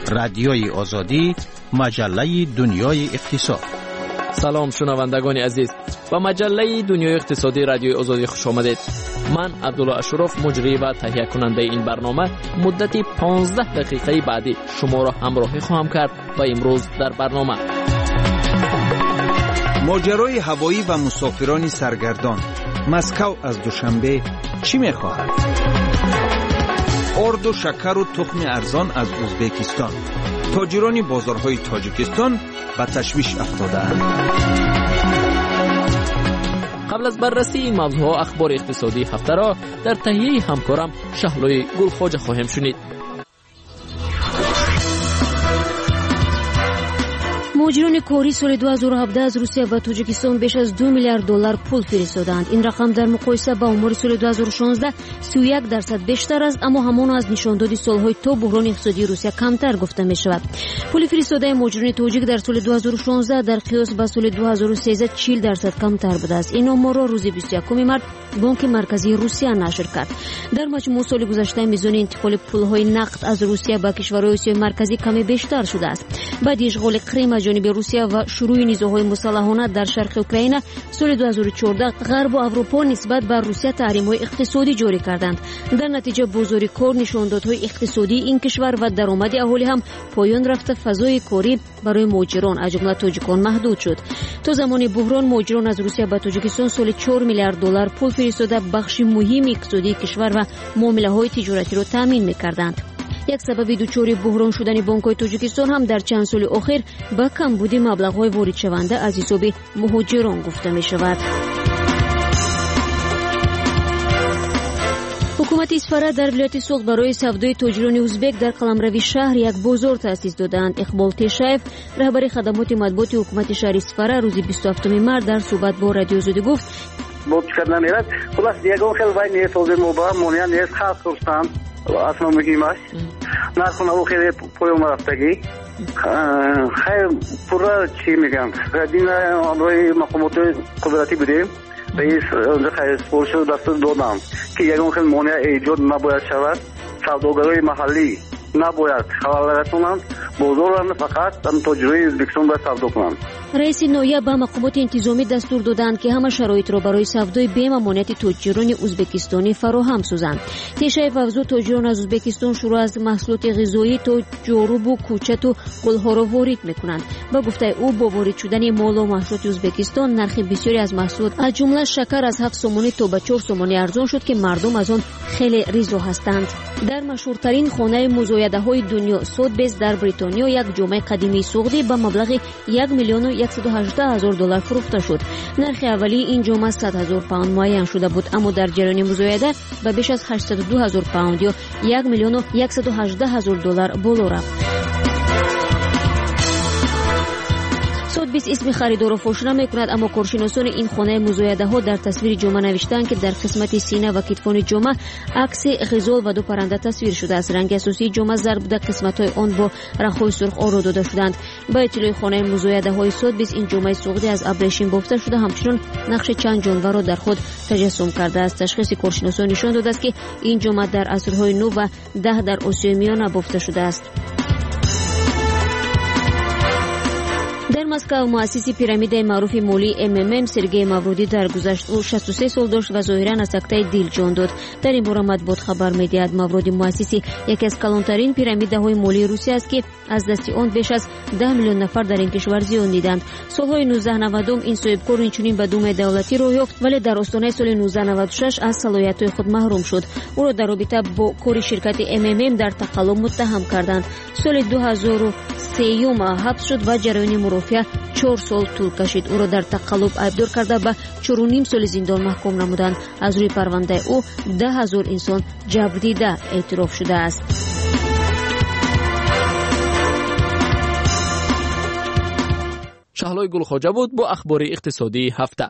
رادیوی آزادی، مجله دنیای اقتصاد. سلام شنوندگان عزیز، با مجله دنیای اقتصادی رادیوی آزادی خوش آمدید. من عبدالله اشرف مجری و تهیه کننده این برنامه مدتی 15 دقیقه بعدی شما را همراهی خواهم کرد و امروز در برنامه ماجرای هوایی و مسافران سرگردان. مسکو از دوشنبه چی می‌خواهد؟ آرد و شکر و تخم ارزان از ازبکستان. تاجران بازارهای تاجیکستان به تشویش افتاده‌اند. قبل از بررسی این موضوع اخبار اقتصادی هفته را در تهیه همکارم شهلوی گلخواجه خواهیم شنید. مهاجران کاری سال 2017 از روسیه و تاجیکستان بیش از 2 میلیارد دلار پول فرستادند. این رقم در مقایسه با آمار سال 2016 31% بیشتر است، اما همان از نشاندادی سالهای تا بحران اقتصادی روسیه کمتر گفته می شود. پول فرستاده مهاجران تاجیک در سال 2016 در قیاس با سال 2013 40% کمتر بوده است. این آمار را روز 21 مارس بانک مرکزی روسیه نشر کرد. در مجموع سال گذشته میزان انتقال پولهای نقد از روسیه به کشورهای آسیای مرکزی کمی بیشتر شده است. بعد اشغال کریم از جانب روسیه و شروع نزاع‌های مسلحانه در شرق اوکراین سال 2014 غرب و اروپا نسبت به روسیه تحریم‌های اقتصادی جاری کردند. در نتیجه بازار کار، نشاندادهای اقتصادی این کشور و درآمد اهالی هم پایان رفته. فضای کاری برای مهاجران از جمله تاجیکان محدود شد. تا زمان بحران مهاجران از روسیه به تاجیکستان سال 4 میلیارد دلار پول فرستاده بخش مهم اقتصادی کشور و معامله‌های تجارتی را تامین می‌کردند. یک سبب دوچاری بحران شدن بانک‌های تاجیکستان هم در چند سال اخیر با کمبود مبلغ‌های وارد شونده از حساب مهاجران گفته می‌شود. حکومت اسفاره در ولایت سوق برای سودای تاجران ازبک در قلمروی شهر یک بازار تأسیس دادند. اقبال تشایف رهبر خدمات مطبوعات حکومت شهر اسفاره روز 27 مارس در صحبت با رادیو آزادی گفت: بود کردن میرد خلاص دیگه خیلی وای نیست از مبارم مونیا نیست خاص کردن اصلا مهمه نرخ نو خیلی پایین رفتگی خیلی پورا چی میگم دین امروی مقامات قدرتی بودیم رئیس خیلی سپورشو دست دادم که یکم خیلی مونیا ایجاد نباید شود. سوداگرای محلی نباید خلال کنند، بازاران فقط تاجرای ازبکستان باید سودا کنند. رئیس نایب به مقامات انتظامی دستور دادند که همه شرایط را برای سودای بی‌ممانعت تاجران ازبکستانی فراهم سازند. تشایف افزود تاجران از ازبکستان شروع از محصولات غذایی تا جارو و کوچت و گل‌ها را وارد می‌کنند. با گفته او با وارد شدن مال و محصولات ازبکستان نرخ بسیاری از محصولات از جمله شکر از 7 سومانی تا به 4 سومانی ارزان شد که مردم از آن خیلی رضا هستند. در مشهورترین خانه مزایده‌های دنیا سودبیز در بریتانیا یک جامعه قدیمی سوختی با مبلغ 1,118,000 دلار فروخته شد. نرخ اولی این جامعه 100,000 پوند معین شده بود، اما در جریان مزایده به بیش از 802,000 پوند یا 1,118,000 دلار بالا رفت. سودبیز اسم خریدار را فاش نمی‌کند، اما کارشناسان این خانه مزایده‌ها در تصویر جامعه نوشتند که در قسمت سینه و کتفان جامعه عکس غزال و دو پرنده تصویر شده است. رنگ اساسی جامعه زرد بوده، قسمت‌های آن با رخ‌های سرخ آرا داده شدند. با اطلاع خانه مزایده‌های سودبیز این جامعه سوختی از ابریشم بافته شده، همچنین نقش چند جانور را در خود تجسم کرده است. تشخیص کارشناسان نشان داده است که این جامعه در عصرهای نو و 10 در آسیای میانه بافته شده است. در مسکو مؤسس پیرامید معروف مولی MMM سرگئی ماورودی درگذشت. او 63 سال داشت و ظاهرا از سکته دل جان داد. در این باره مطبوعات خبر می‌دهد ماورودی مؤسس یکی از کلانترین پیرامیدهای مولی روسیه است که از دست آن بیش از 10 میلیون نفر در این کشور زیان دیدند. سالهای 1990 این صاحبکار اینچنین به دوم دولتی راه یافت، ولی در آستانه سال 1996 از صلاحیت‌های خود محروم شد. او را در رابطه با کار شرکت MMM در تقلب متهم کردند. سال 2003 حبس شد و جریان مرافعه 4 سال طول کشید. او را در تقلب ایبدار کرده به 4.5 سال زندان محکوم نمودند. از روی پرونده او 10,000 انسان جبر دیده اعتراف شده است. شهلوی گلخواجه بود با اخبار اقتصادی هفته.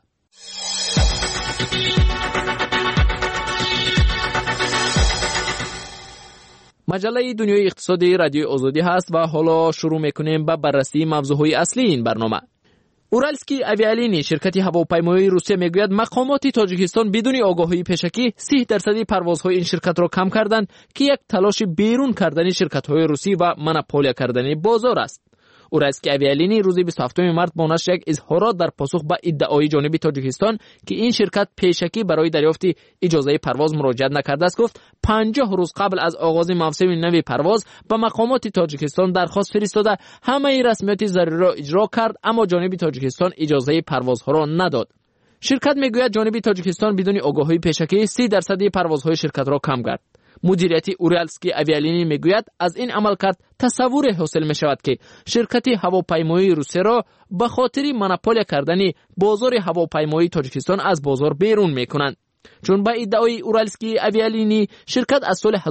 مجله دنیای اقتصادی رادیو آزادی هست و حالا شروع میکنیم به بررسی موضوعهای اصلی این برنامه. اورالسکی اویالینی شرکت هواپیمایی روسیه میگوید مقامات تاجیکستان بدون آگاهی پیشکی 30% پروازهای این شرکت را کم کردند که یک تلاش بیرون کردن شرکت‌های روسی و مونوپولیا کردن بازار است. اورالسکی اویالینی روز 27 مارس با نشر یک اظهارات در پاسخ به ادعای جانب تاجیکستان که این شرکت پیشکی برای دریافت اجازه پرواز مراجعه نکرده است گفت 50 روز قبل از آغاز موسم نو پرواز به مقامات تاجیکستان درخواست فرستاده همه رسمیات ضروری را اجرا کرد، اما جانب تاجیکستان اجازه پروازها را نداد. شرکت میگوید جانب تاجیکستان بدون آگاهی پیشکی 30% پروازهای شرکت را کم کرد. مدیریت اورالسکی اویالینی میگوید از این عملکرد تصور حاصل می شود که شرکت هواپیمایی روسیه را به خاطر مونوپولیا کردن بازار هواپیمایی تاجیکستان از بازار بیرون می کنند. چون به ادعای اورالسکی اویالینی شرکت از سال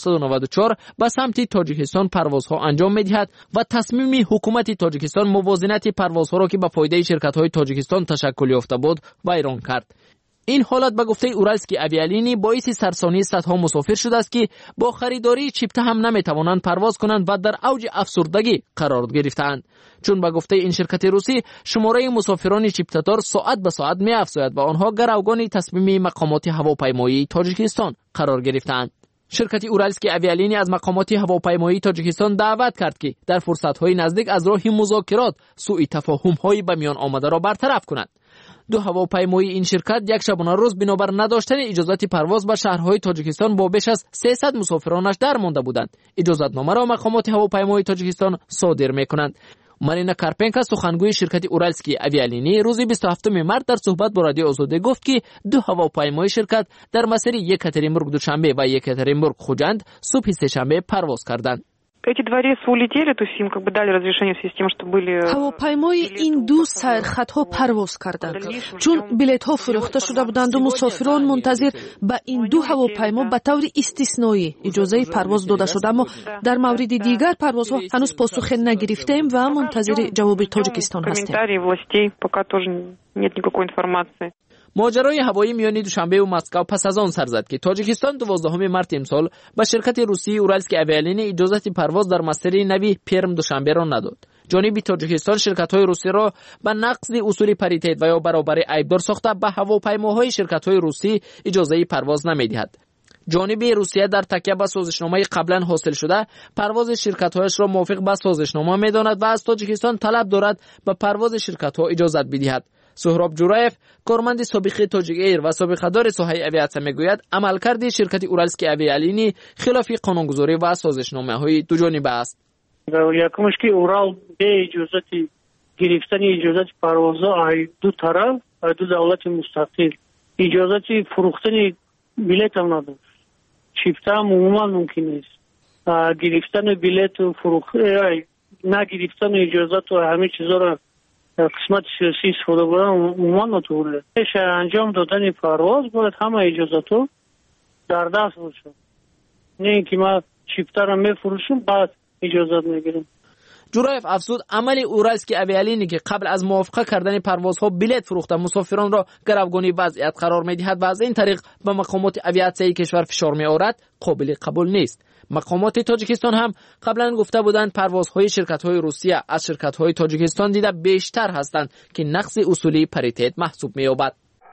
1994 به سمت تاجیکستان پروازها انجام می دهد و تصمیم حکومت تاجیکستان موازنت پروازها را که به فایده شرکت های تاجیکستان تشکل یافته بود ویران کرد. این حالت به گفته اورالسکی اویالینی باعث سرسانی صدها مسافر شده است که با خریداری چیپته هم نمیتوانند پرواز کنند و در اوج افسردگی قرار گرفتند. چون به گفته این شرکت روسی شماره مسافران چیپته‌دار ساعت به ساعت می‌افزاید و آنها گروگان تصمیم مقامات هواپیمایی تاجیکستان قرار گرفتند. شرکت اورالسکی اویالینی از مقامات هواپیمایی تاجیکستان دعوت کرد که در فرصت‌های نزدیک از راه مذاکرات سوء تفاهم‌های به میان آمده را برطرف کنند. دو هواپیمایی این شرکت یک شبانه روز بنابر نداشتن اجازت پرواز به شهرهای تاجیکستان با بیش از 300 مسافرانش درمانده بودند. اجازتنامه را مقامات هواپیمایی تاجیکستان صادر می‌کنند. مارینا کارپنکا سخنگوی شرکت اورالسکی اویالینی روز 27 مارس در صحبت با رادیو آزادی گفت که دو هواپیمای شرکت در مسیر یکاترینبورگ دوشنبه و یکاترینبورگ خوجند صبح سه‌شنبه پرواز کردند. Эти два рейса улетели, то есть им как бы дали разрешение в связи с тем, что были... هواپیمای این دو سیرخطها پرواز کردند چون بلیط ها فروخته شده بودند و مسافران منتظر به این دو هواپیما به طور استثنایی اجازه پرواز داده شد، اما در مورد دیگر پروازها هنوز پاسخ نگرفتیم و منتظر جواب تاجیکستان هستیم. ماجرای هوایی میان دوشنبه و مسکو پس از آن سر زد که تاجیکستان 12 مارس امسال به شرکت روسی اورالسکی اویالینی اجازت پرواز در مسیر نوی پرم دوشنبه را نداد. جانب تاجیکستان شرکت‌های روسی را به نقض اصول پاریتت و یا برابری عیبدار ساخته به هواپیماهای شرکت‌های روسی اجازه پرواز نمی‌دهد. جانب روسیه در تکیه به سازشنامه قبلا حاصل شده پرواز شرکت‌هایش را موافق به سازشنامه می‌داند و از تاجیکستان طلب دارد به پرواز شرکت‌ها اجازت بدهد. سهراب جورایف کارمند سابق تاجیک ایر و سابقه‌دار ساحه اویاسیون میگوید عملکرد شرکت اورالسکی اویالینی خلاف قانونگذاری و سازشنامه‌های دو جانبه است. یکمش که اورال به اجازت گرفتن اجازت پروازها دو طرف دو دولت مستقل اجازت فروختن بلیط هم نداشت. چیپته هم عموما ممکن نیست. گرفتن بلیط و نگرفتن اجازت و همه چیزا را قسمت سیاسی استفاده بودن عموما نطوره. انجام دادن پرواز باید همه اجازتو در دست باشه، نه اینکه ما چیپته را میفروشیم بعد اجازت میگیریم. جورایف افزود عمل اورالسکی اویالینی که قبل از موافقه کردن پروازها بلیط فروخته مسافران را گروگانی وضعیت قرار میدهد و از این طریق به مقامات اویاسیون کشور فشار میآورد قابل قبول نیست. مقامات تاجیکستان هم قبلا گفته بودند پروازهای شرکت‌های روسیه از شرکت‌های تاجیکستان دیده بیشتر هستند که نقض اصولی پاریتت محسوب می‌یابد.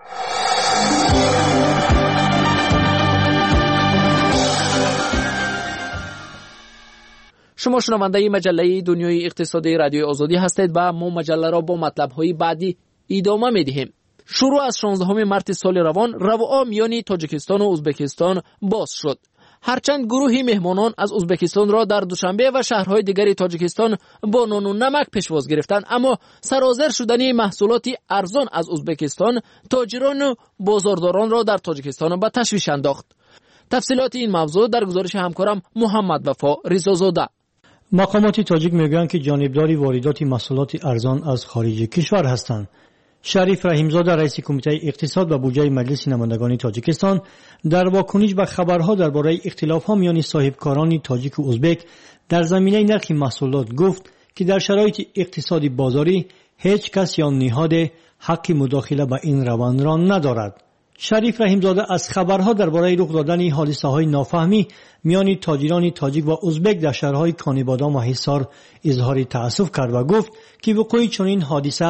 شما شنونده مجله دنیای اقتصادی رادیو آزادی هستید و ما مجله را با مطلب‌های بعدی ادامه می‌دهیم. شروع از 16 مارس سال روان روابط میان تاجیکستان و ازبکستان باز شد. هرچند گروهی مهمانان از ازبکستان را در دوشنبه و شهرهای دیگر تاجیکستان با نان و نمک پیشواز گرفتند، اما سرازیر شدن محصولات ارزان از ازبکستان تاجران و بازارداران را در تاجیکستان به تشویش انداخت. تفصیلات این موضوع در گزارش همکارم محمد وفا رضازاده. مقامات تاجیک میگویند که جانبدار واردات محصولات ارزان از خارج کشور هستند. شریف رحیمزاده رئیس کمیته اقتصاد و بودجه مجلس نمایندگان تاجیکستان در واکنش به خبرها درباره اختلاف‌ها میان صاحبکاران تاجیک و ازبک در زمینه نرخ محصولات گفت که در شرایط اقتصادی بازاری هیچ کس یا نهاد حق مداخله به این روند را ندارد. شریف رحیمزاده از خبرها درباره رخ دادن حادثه‌های نافهمی میان تاجران تاجیک و ازبک در شهرهای کانیبادام و حصار اظهار تأسف کرد و گفت که وقوع چنین حادثه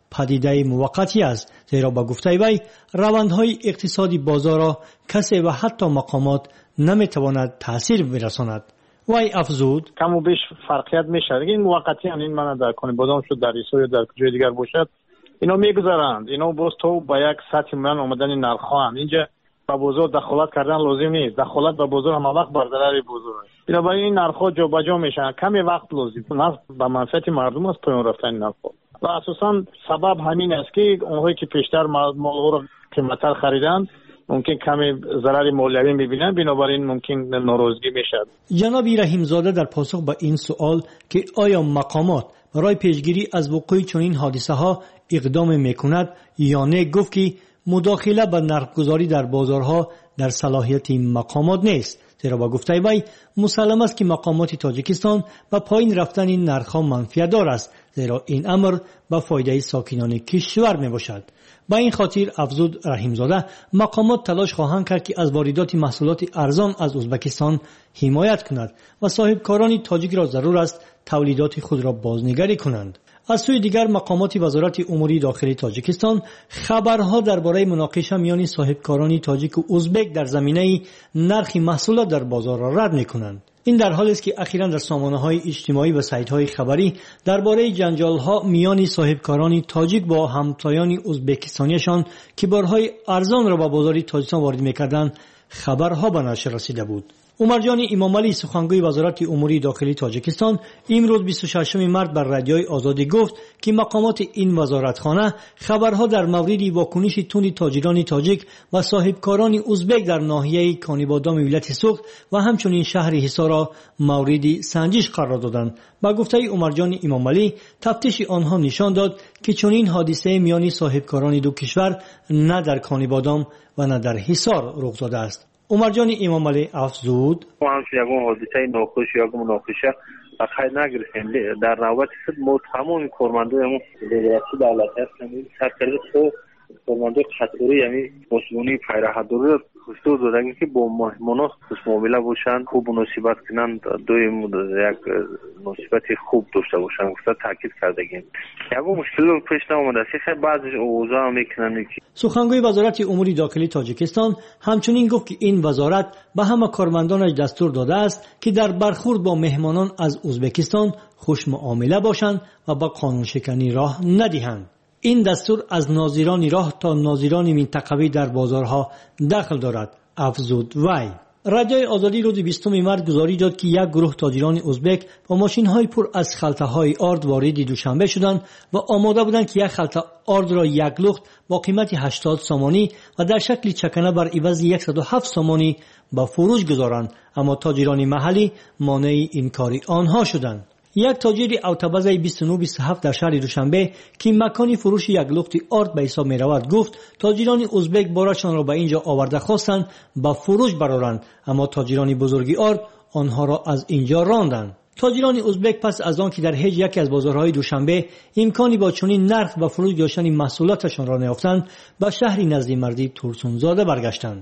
پدیده موقتی است، زیرا با گفته وی روندهای اقتصادی بازار را کسی و حتی مقامات نمیتواند تاثیر برساند. وی افزود کم و بیش فرقیت میشه. این موقتی این من در کنه بادام شد در ایسا یا در کجای دیگر باشد اینا میگذارند. اینا باز تو با یک سطح من آمدن نرخوان اینجا با بازار دخالت کردن لازم نیست. دخالت با بازار هم وقت بر ضرر بازار است. بنابراین این نرخ‌ها جابجا میشن. کمی وقت لازم است. به منفعت مردم است پایین رفتن نرخ‌ها. و اساساً سبب همین است که اونهایی که پیشتر مال‌ها را قیمت‌تر خریدند ممکن کمی ضرر مالیوی می‌بینند، بنابراین ممکن ناراضگی میشد. جناب رحیم زاده در پاسخ به این سوال که آیا مقامات برای پیشگیری از وقوع چنین حادثه‌ها اقدام می‌کند یا نه، گفت که مداخله به نرخ‌گذاری در بازارها در صلاحیت مقامات نیست، زیرا با گفته وی مسلم است که مقامات تاجیکستان با پایین رفتن این نرخ‌ها منفعت دار است، زیرا این امر به فایده ساکنان کشور میباشد. با این خاطر افزود رحیم زاده مقامات تلاش خواهند کرد که از واردات محصولات ارزان از ازبکستان حمایت کند و صاحبکاران تاجیک را ضرور است تولیدات خود را بازنگری کنند. از سوی دیگر مقامات وزارت امور داخلی تاجیکستان خبرها درباره مناقشه میان صاحبکاران تاجیک و ازبک در زمینه نرخ محصولات در بازار را رد می‌کنند. این در حالی است که اخیراً در سامانه‌های اجتماعی و سایت‌های خبری درباره جنجال‌ها میان صاحبکاران تاجیک با همتایان ازبکستانیشان که بارهای ارزان را به بازار تاجیکستان وارد می‌کردند خبرها به نشر رسیده بود. عمرجان امامعلی سخنگوی وزارت امور داخلی تاجیکستان امروز 26 مارس بر رادیوی آزادی گفت که مقامات این وزارتخانه خبرها در مورد واکنش تند تاجران تاجیک و صاحبکاران ازبک در ناحیه کانیبادام ولایت سوخت و همچنین شهر حصار را مورد سنجش قرار دادند. با گفته عمرجان امامعلی تفتیش آنها نشان داد که چنین حادثه میان صاحبکاران دو کشور نه در کانیبادام و نه در حصار رخ داده است. عمرجان امامعلی افزود ما همچنین حادثه ناخوش یا مناقشه خیلی نگرفتیم. در نوبت خود ما تمام کارمندان ادارات دولت هستیم سرکرده خود کارمندان خطوری یعنی مسئولین پیراهداری خصوص دادن که با مهمانان خوش معامله باشند، خوب مناسبت کنند، یک مناسبت خوب داشته باشند. گفته تاکید کردگیم یک مشکل پیش نامده است. خیلی بعضی اوضاع میکنند که سخنگوی وزارت امور داخلی تاجیکستان همچنین گفت که این وزارت به همه کارمندانش دستور داده است که در برخورد با مهمانان از ازبکستان خوش معامله باشند و با قانون شکنی راه ندهند. این دستور از ناظران راه تا ناظران منطقوی در بازارها دخل دارد، افزود وی. رادیوی آزادی روز 20 مارس گزارش داد که یک گروه تاجران ازبک با ماشین‌های پر از خلطه‌های آرد وارد دوشنبه شدند و آماده بودند که یک خلطه آرد را یک لخت با قیمت 80 سامانی و در شکل چکنه بر عوض 107 سامانی به فروش گذارند، اما تاجران محلی مانع این کار آنها شدند. یک تاجر اتوباز 2927 در شهر دوشنبه که مکانی فروش یک لخت آرد به حساب می رود گفت تاجران ازبک بارشان را به اینجا آورده خواستند با فروش برارند، اما تاجران بزرگی آرد آنها را از اینجا راندند. تاجران ازبک پس از آن که در هیچ یک از بازارهای دوشنبه امکانی با چنین نرخ و فروش داشتن محصولاتشان را نیافتند به شهری نزد مردی ترسونزاده برگشتند.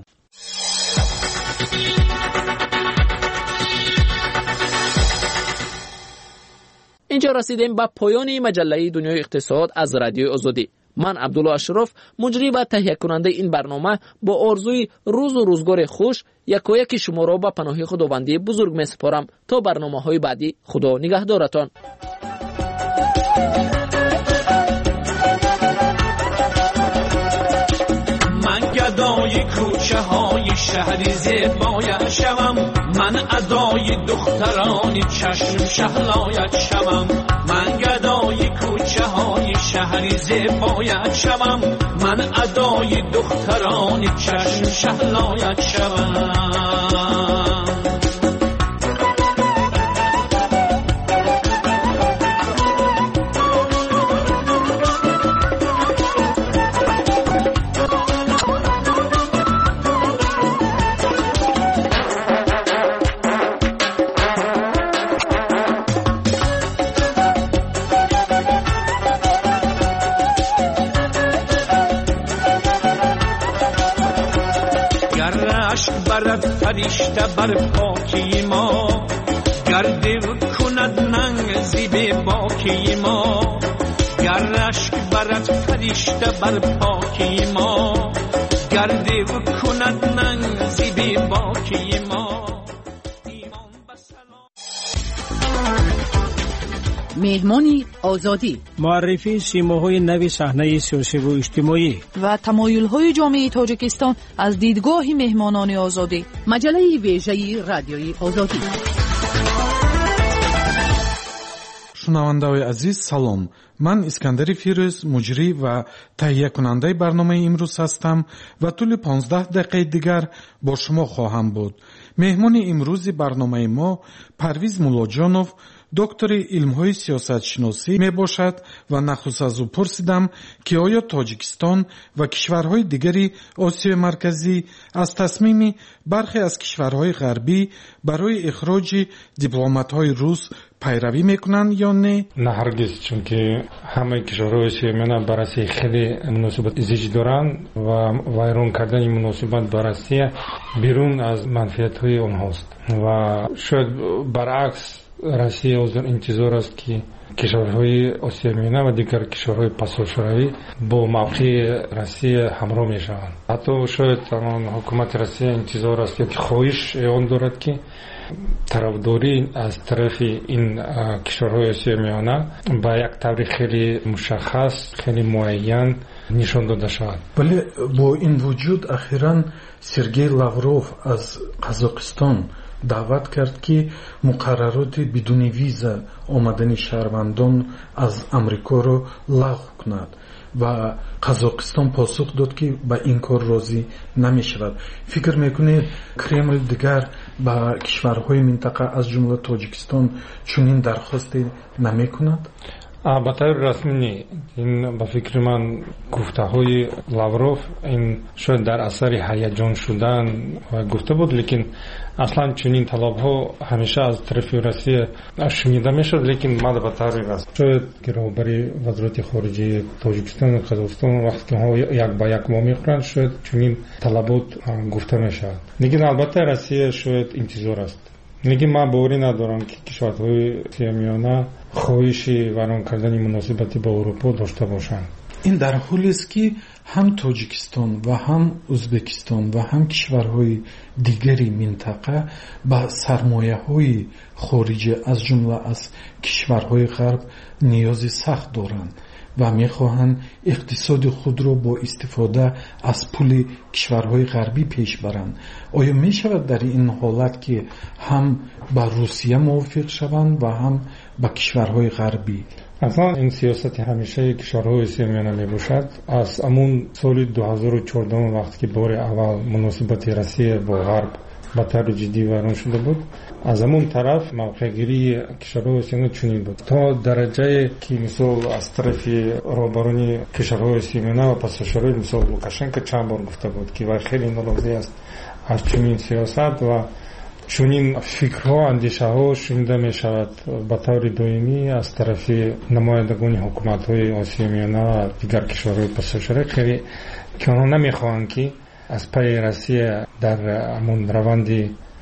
اینجا رسیدیم به پایان مجله دنیای اقتصاد از رادیوی آزادی. من عبدالله اشرف مجری و تهیه کننده این برنامه با آرزوی روز و روزگار خوش یکایک شما را به پناه خداوندی بزرگ می سپارم تا برنامه‌های بعدی. خدا نگهدارتان. من گدای کوچه های شهری زیبایت شوم، من ادای دخترانی چشم شهلایت شوم. من گدای کوچه های شهری زیبایت شوم، من ادای دخترانی چشم شهلایت شوم. فرشته بر پاکی ما گرده کند ننگ زیب باکی ما، گر اشک بر آخرت فرشته بر پاکی ما گرده و کند ننزی بی باکی ما. میدمانی آزادی، معرفی سیماهای نوی صحنه سیاسی و اجتماعی و تمایل‌های جامعه تاجیکستان از دیدگاه مهمانان آزادی. مجله ویژه رادیوی آزادی. шунавандаҳои азиз салом, ман искандари фирӯз муҷрӣ ва таҳиякунандаи барномаи имрӯз ҳастам ва тӯли 15 дақиқаи дигар бо шумо хоҳам буд. меҳмони имрӯзи барномаи мо Парвиз Муллоҷонов, доктори илмҳои сиёсатшиносӣ мебошад ва нахуст аз ӯ пурсидам ки оё Тоҷикистон ва кишварҳои дигари Осиёи Марказӣ аз тасмими бархе аз кишварҳои ғарбӣ барои ихроҷи дипломатҳои рус пайравӣ мекунанд ё не? Не, ҳаргиз, чунки ҳамаи кишварҳои Осиёи Миёна ба Россия хеле муносибати зич доранд ва вайрон кардани муносибат ба Россия берун аз манфиатҳои онҳост ва шояд баръакс Россия ҳозир интизор аст ки кишварҳои Осиёи Миёна ва дигар кишварҳои пасошӯравӣ бо мавқеи Россия ҳамроҳ мешаванд. ҳатто шояд ҳукумати Россия интизор аст ёки хоҳиш эълон дорад ки тарафдорӣ аз тарафи ин кишварҳои Осиёи Миёна ба як таври хеле мушаххас, хеле муайян нишон дода шавад. вале бо ин вуҷуд ахиран Сергей Лавров аз Қазоқистон даъват кард ки муқаррароти бидуни виза омадани шаҳрвандон аз Амрикоро лағв кунад ва Қазоқистон посух дод ки ба ин кор розӣ намешавад. фикр мекунед Кремл дигар ба кишварҳои минтақа аз ҷумла Тоҷикистон чунин дархосте намекунад? ба таври расмӣ не. ин ба фикри ман гуфтаҳои Лавров ин шояд дар асари ҳаяҷон шудан гуфта буд, лекин аслан чунин талабҳо ҳамеша аз тарафи Россия шунида мешуд, лекин мада ба таври расм. шояд роҳбари вазорати хориҷии Тоҷикистон ва Қазоқистон вақте ки як ба як мо мехӯранд, шояд чунин талабот гуфта мешавад. лекин албатта Россия шояд интизор аст. лекин ман боварӣ надорам ки кишварҳои Осиёи Миёна хоҳиши вайрон кардани муносибати ба Аврупо дошта бошанд. ин дар ҳолест ки ҳам Тоҷикистон ва ҳам Ӯзбекистон ва ҳам кишварҳои дигари минтақа ба сармояҳои хориҷӣ аз ҷумла аз кишварҳои ғарб ниёзи сахт доранд ва мехоҳанд иқтисоди худро бо истифода аз пули кишварҳои ғарбӣ пеш баранд. оё мешавад дар ин ҳолат ки ҳам ба Русия мувофиқ шаванд ва ҳам ба кишварҳои ғарбӣ? аслан ин сиёсати ҳамешаи кишварҳои Осиёи Миёна мебошад. аз амун соли 2014 вақте ки бори аввал муносибати Россия бо ғарб ба таври ҷиддӣ вайрон шуда буд, аз амун тараф мавқеъгирии кишварҳои Осиёи Миёна чунин буд, то дараҷае ки мисол аз тарафи роҳбарони кишварҳои Осиёи Миёна ва пасошӯравӣ мисол Лукашенко чанд бор гуфта буд ки вай хеле норозӣ аст аз чунин сиёсат ва чунин фикрҳо, андешаҳо шунида мешавад ба таври доимӣ аз тарафи намояндагони ҳукуматҳои Осиёи Миёна ва дигар кишварҳои пасошӯравӣ, хеле ки онҳо намехоҳанд ки аз пайи Россия дар амон раванди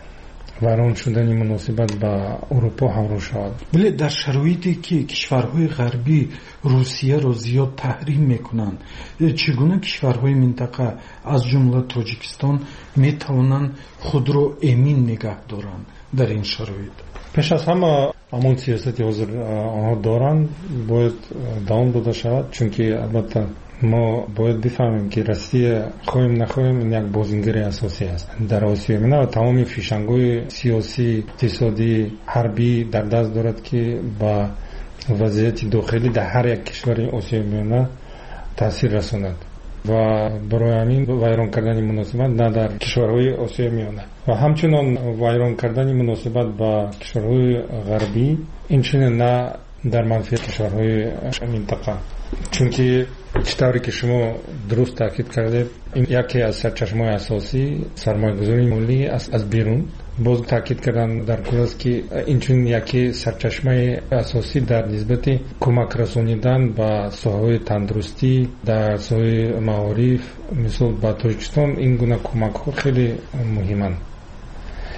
вайрон шудани муносибат ба Аврупо ҳамроҳ шавад. вале дар шароите ки кишварҳои ғарбӣ Русияро зиёд таҳрим мекунанд, чӣ гуна кишварҳои минтақа аз ҷумла Тоҷикистон метавонанд худро эмин нигоҳ доранд дар ин шароит? пеш аз ҳама ҳамон сиёсати ҳозир онҳо доранд бояд давом дода шавад, чунки албатта мо бояд бифаҳмем ки Россия хоҳем нахоҳем як бозингари асосӣ аст дар Осиёи Миёна ва тамоми фишангҳои сиёсӣ, иқтисодӣ, ҳарбӣ дар даст дорад ки ба вазъияти дохилӣ дар ҳар як кишвари Осиёи Миёна таъсир расонад ва барои ҳамин вайрон кардани муносибат на дар кишварҳои Осиёи Миёна ва ҳамчунон вайрон кардани муносибат ба кишварҳои ғарбӣ инчунин на дар манфиати кишварҳои минтақа, чунки чӣ тавре ки шумо дуруст таъкид кардед, ин яке аз сарчашмаҳои асосии сармоягузории молӣ аз берун. боз таъкид кардан дар кор аст ки инчунин яке сарчашмаи асосӣ дар нисбати кӯмак расонидан ба соҳаҳои тандурустӣ, дар соҳаи маориф, мисол ба Тоҷикистон ин гуна кӯмакҳо хеле муҳиманд.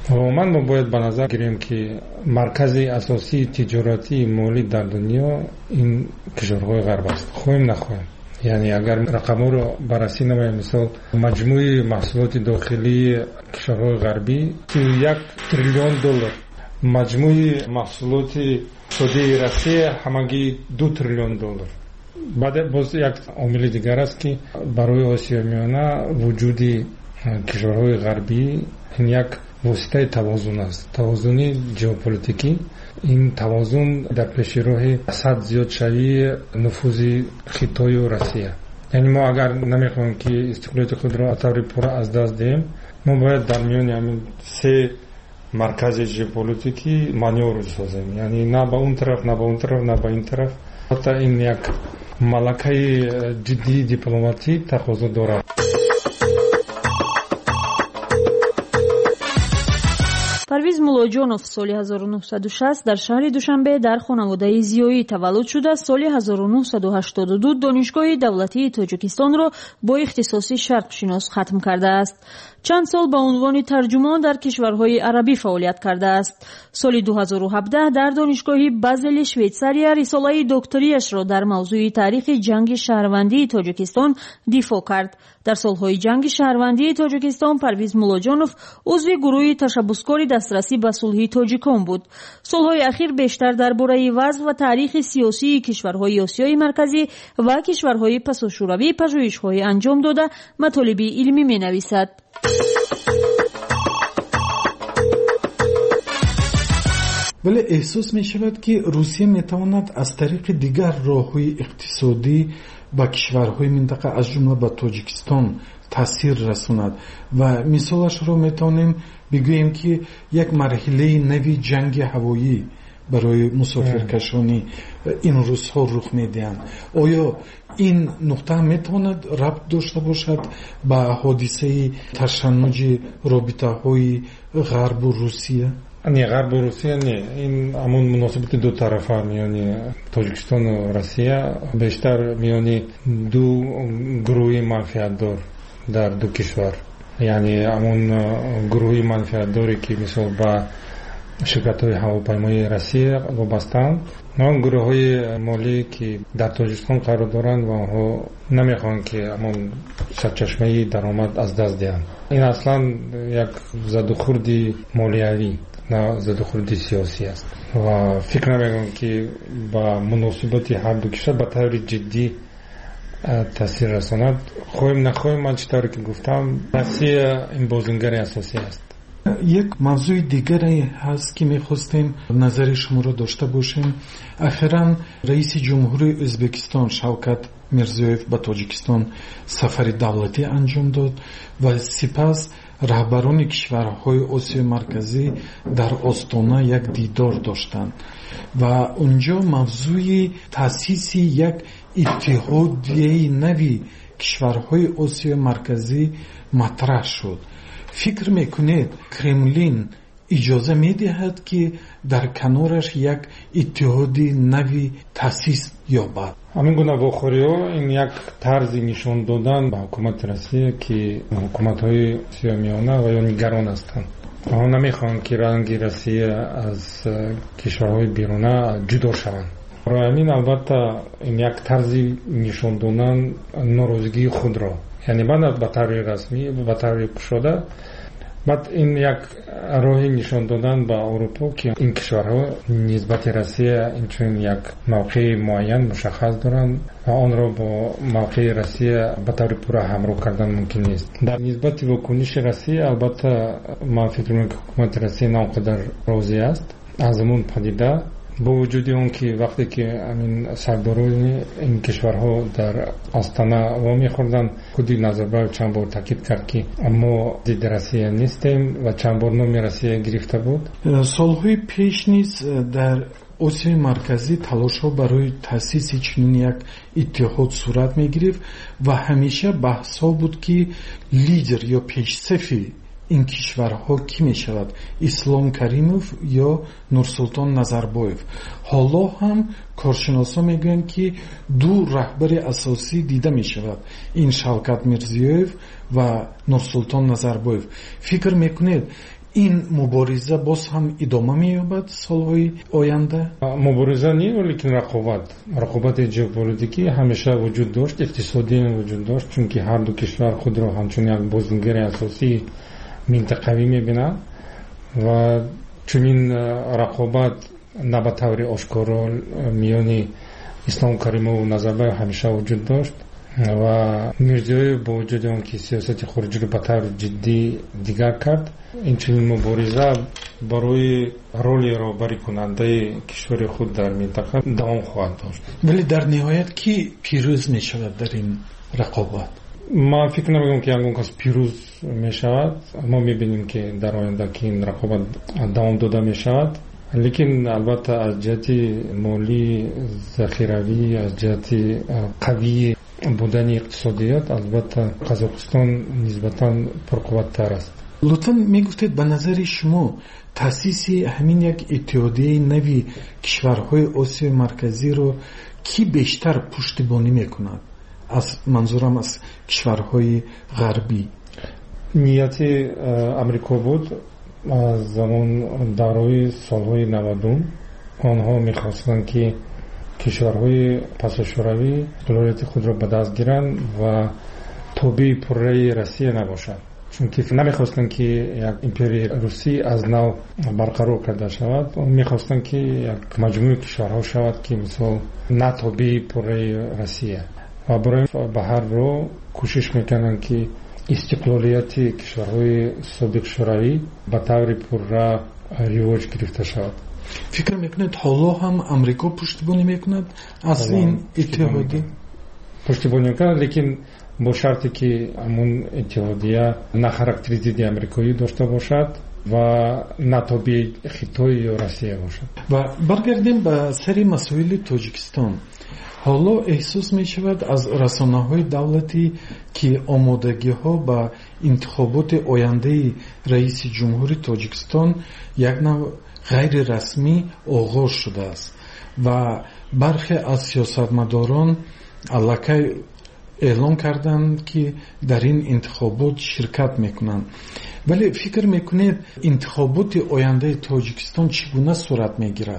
عموما ما باید به نظر گیریم که مرکز اساسی تجارتی مالی در دنیا این کشورهای غرب است، خواهیم نخواهیم. یعنی اگر رقم‌ها رو بررسی نماییم، مثال مجموع محصولات داخلی کشورهای غربی 1 تریلیون دلار، مجموع محصولات اقتصادی روسیه همگی 2 تریلیون دلار. بعد باز یک عامل دیگر است که برای آسیا میانه وجود کشورهای غربی این یک واسطه توازن است، توازن ژئوپلیتیکی. این توازن در پیش راه صد زیاد شوی نفوذ خطای و روسیه. یعنی ما اگر نمیخوایم که استقلالیت خود را طور پورا از دست دهیم، ما باید در میان همین 3 مرکز ژئوپلیتیکی مانور سازیم. یعنی نه به اون طرف، نه به اون طرف، نه به این طرف. حتی این یک ملکه جدی دیپلماتی تقاضا دارد. پرویز مولوجونов соли 1960 дар шаҳри Душанбе дар хонаводаи зиёӣ таваллуд шуда, соли 1982 донишгоҳи давлатии Тоҷикистонро бо ихтисоси шарқшинос хатм кардааст. чанд сол ба унвони тарҷумон дар кишварҳои арабӣ фаъолият кардааст. соли 2017 дар донишгоҳи Базели, Швейтсария, рисолаи докторияшро дар мавзӯи таърихи ҷанги шаҳрвандии Тоҷикистон дифоъ кард. дар солҳои ҷанги шаҳрвандии Тоҷикистон Парвиз Мулоҷонов узви гурӯҳи ташаббускори дастрасӣ ба сулҳи тоҷикон буд. солҳои ахир бештар дар бораи вазъ ва таърихи сиёсии кишварҳои Осиёи марказӣ ва кишварҳои пасошӯравӣ пажӯҳишҳое анҷом дода матолиби илмӣ менависад. ولی احساس می شود که روسیه می تواند از طریق دیگر راه‌های اقتصادی به کشورهای منطقه از جمله به تاجیکستان تاثیر رساند و مثالش را می توانیم بگوییم که یک مرحله نوی جنگ هوایی برای مسافرکشانی این روزها رخ می دهند. آیا این نقطه می تواند ربط داشته باشد به حادثه تشنج رابطه های غرب و روسیه؟ نه، غرب و روسیه نه. این همون مناسبت دو طرفه میانی تاجیکستان و روسیه بیشتر میانی دو گروه منفعت دار در دو کشور. یعنی همون گروه منفعت داری که مثلا با شرکت های هواپیمای روسیه وابسته‌اند، اون گروه های مالی که در تاجیکستان قرار دارند و آنها نمیخوان که همون سرچشمه درآمد از دست دهند. این اصلا یک زد-و-خورد مالیوی، نه زد-و-خورد سیاسی است و فکر نمیکنم که با مناسبت هر دو کشور به طور جدی تاثیر رساند. خواهیم نخواهیم، من چطوری که گفتم روسیه این بازیگر اساسی است. یک موضوع دیگری هست که می‌خواستیم نظر شما را داشته باشیم. اخیراً رئیس جمهوری ازبکستان شوکت میرزیویف به تاجیکستان سفر دولتی انجام داد و سپس رهبران کشورهای آسیای مرکزی در آستانه یک دیدار داشتند و اونجا موضوع تأسیس یک اتحادیه نوی کشورهای آسیای مرکزی مطرح شد. فکر میکنید کرملین اجازه میدهد که در کنارش یک اتحادی نوی تأسیس یابد؟ همین گونه واخوری‌ها این یک طرز نشان دادن به حکومت روسیه که حکومت‌های آسیای میانه و یا نگران هستند. آنها نمیخوان که رنگ روسیه از کشورهای بیرونه جدا شوند. برای همین البته این یک طرز نشان دادن ناراضگی خود را، یعنی بعد به طور رسمی به طور گشوده، بعد این یک راهی نشان دادن به اروپا که این کشورها نسبت روسیه اینچنین یک موقع معین مشخص دارند و آن را با موقع روسیه به طور پورا همراه کردن ممکن نیست. در نسبت واکنش روسیه البته من فکر می‌کنم که حکومت روسیه ناقدر راضی است از اون پدیده، با وجود اون که وقتی که همین سرداران این کشورها در آستانه وامی خوردن، خودی نظربایف چند بار تاکید کرد که اما ضد روسیه نیستیم و چند بار نام روسیه گرفته بود. سالهای پیش نیز در آسیای مرکزی تلاش‌ها برای تأسیس چنین یک اتحاد صورت می‌گرفت و همیشه بحث‌ها بود که لیدر یا پیش‌صفی این کشورها کی می شود؟ اسلام کریموف یا نورسولطان نظربایف. حالا هم کارشناسان میگویند که دو رهبر اساسی دیده می شود، این شوکت میرزیویف و نورسولطان نظربایف. فکر میکنید این مبارزه باز هم ادامه می‌یابد سالهای آینده؟ مبارزه نیست ولی رقابت ژئوپلیتیکی همیشه وجود داشت، اقتصادی وجود داشت، چون که هر دو کشور خود را همچون یک بازیگر اساسی منطقوی می‌بینند و چنین رقابت نه به طور آشکارا میان اسلام کریمов و نظربایov همیشه وجود داشت و میرزایев با وجود اون که سیاست خارجی رو به طور جدی دیگر کرد، این چنین مبارزه برای رول رهبری کننده کشور خود در منطقه دوام خواهد داشت. ولی در نهایت کی پیروز می شود در این رقابت؟ ما فکر نمی‌کنم که یگان کس پیروز می شود. ما می‌بینیم که در آینده که این رقابت دوام داده می شود، لیکن البته از جهت مالی ذخیروی، از جهت قوی بودن اقتصادیات، البته قزاقستان نسبتاً پرقوت‌تر است. لطفاً میگفتید به نظر شما تأسیس همین یک اتحادیه نوی کشورهای آسیای مرکزی رو کی بیشتر پشتیبانی میکند؟ از منظورم از کشورهای غربی. نیت امریکا بود از زمان دارای سالهای 90 آنها میخواستند که کشورهای پساشوروی اقلالات خود را به دست گیرند و تابع پره روسیه نباشند، چون که نمیخواستند که یک امپرای روسی از نو برقرار کرده شود، میخواستند که یک مجموعه کشورها شود که مثل نه تابع پره روسیه و برای به هر رو کوشش میکنند که استقلالیت کشورهای سابق شوروی به طور پررا رواج گرفته شود. فکر میکنید حالا هم امریکا پشتیبانی میکند از این اتحادیه؟ پشتیبانی میکند، لیکن با شرطی که همون اتحادیه نه خاراکتر ضد امریکایی داشته باشد و نه تابع خطای یا روسیه باشد. و برگردیم به سری مسائل تاجیکستان. حالا احساس می شود از رسانه های دولتی که آمادگی ها به انتخابات آینده رئیس جمهور تاجیکستان یک نوع غیر رسمی آغاز شده است و برخی از سیاستمداران الکی اعلام کردند که در این انتخابات شرکت میکنند. ولی فکر میکنید انتخابات آینده تاجیکستان چگونه صورت میگیرد؟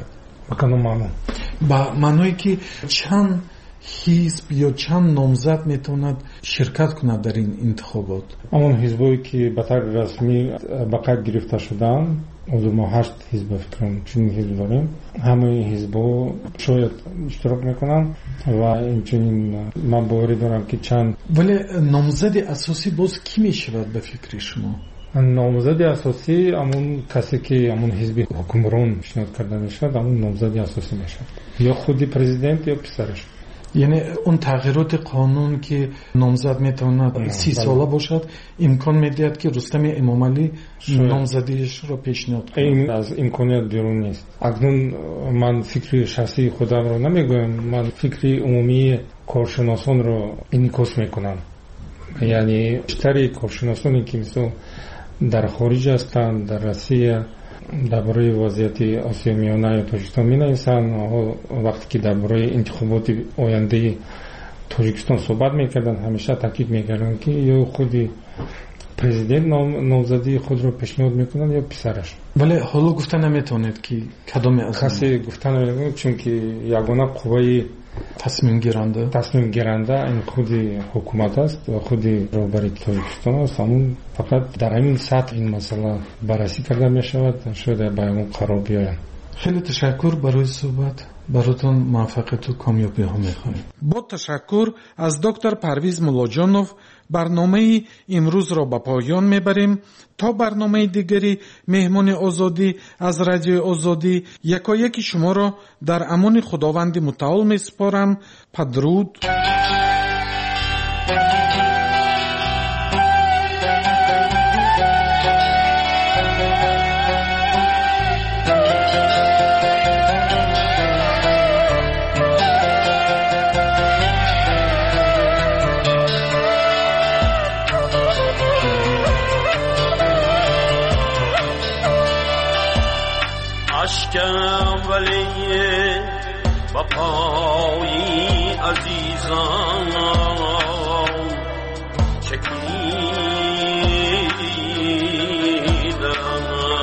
با معنی که چند حزب یا چند نامزد میتواند شرکت کند در این انتخابات؟ اون حزبایی که به طور رسمی به قید گرفته شدن، حدود ما 8 حزب فکرم چنین حزب داریم، همه حزبا شاید اشتراک میکنن و اینچنین من باوری دارم که چند. ولی نامزد اساسی باز کی میشود به فکر شما؟ نامزد اساسی همون کسی که همون حزب حکمران پیشنهاد کرده میشد، همون نامزد اساسی میشد، یا خودی پرزیدنت یا پسرش. یعنی اون تغییرات قانون که نامزد میتواند 30 ساله باشد امکان میدهد که رستم امامعلی نامزدیش را پیشنهاد کند. این از امکانیت بیرون نیست. اکنون من فکری شخصی خودم رو نمیگویم، من فکری عمومی کارشناسان رو انعکاس میکنم. یعنی بیشتر کارشناسانی که مثلا در خارج هستند، در روسیه درباره وضعیت آسیا میانه یا تاجیکستان می‌نویسند، وقتی که درباره انتخابات آینده تاجیکستان صحبت می‌کردن همیشه تاکید می‌کردن که یا خودی پرزیدنت نامزدی خود رو پیشنهاد می‌کنن یا پسرش. ولی حالا گفتن نمی‌تونید که کدام از کسی گفتن نمی‌تونه، چون که یگانه قوه تصمیم گیرنده این خودی حکومت است و خودی رهبری تاجیکستان است. همون فقط در این سطح این مسئله بررسی کرده می شود، شاید بیان قرار بیاید. خیلی تشکر برای صحبت. براتون موفقیت و کامیابی ها می‌خوایم. با تشکر از دکتر پرویز ملاجانوف برنامه امروز را به پایان میبریم. تا برنامه دیگری مهمان آزادی از رادیو آزادی یکایک شما را در امان خداوند متعال میسپارم. بدرود. اشکم ولی با پایی عزیزان چکیدم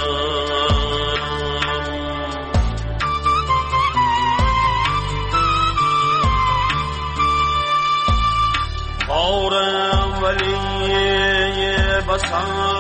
پسند